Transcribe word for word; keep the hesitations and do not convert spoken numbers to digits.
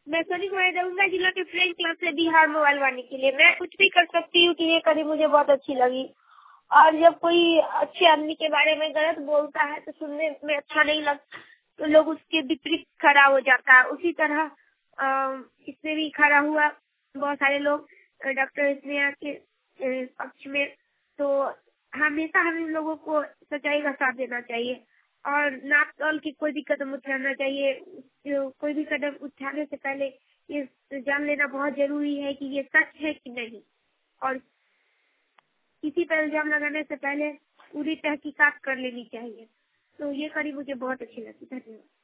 मैं सनी कुमारी दरभंगा जिला के फ्रेंड क्लब से बिहार मोबाइल वाले के लिए मैं कुछ भी कर सकती हूँ कि ये कड़ी मुझे बहुत अच्छी लगी। और जब कोई अच्छे आदमी के बारे में गलत बोलता है तो सुनने में अच्छा नहीं लगता, तो लोग उसके विपरीत खड़ा हो जाता है। उसी तरह इसमें भी खड़ा हुआ बहुत सारे लोग डॉक्टर स्नेहा के पक्ष में। तो हमेशा हम लोगों को सच्चाई का साथ देना चाहिए और नाप तोल की कोई भी कदम उठाना चाहिए। कोई भी कदम उठाने से पहले ये जान लेना बहुत जरूरी है कि ये सच है कि नहीं, और किसी पर इल्जाम लगाने से पहले पूरी तहकीकात कर लेनी चाहिए। तो ये कड़ी मुझे बहुत अच्छी लगी। धन्यवाद।